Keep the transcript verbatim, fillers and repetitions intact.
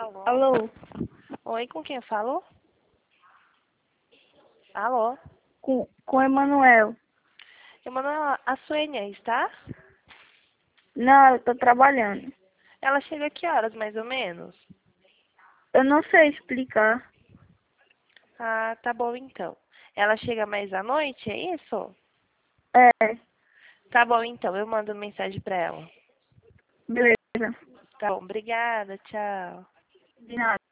Alô? Alô? Oi, com quem eu falo? Alô? Com, com Emanuel. Emanuela, a Suênia aí está? Não, eu tô trabalhando. Ela chega a que horas, mais ou menos? Eu não sei explicar. Ah, tá bom então. Ela chega mais à noite, é isso? É, Tá bom então, eu mando mensagem pra ela. beleza. Tá bom, obrigada, tchau. De nada.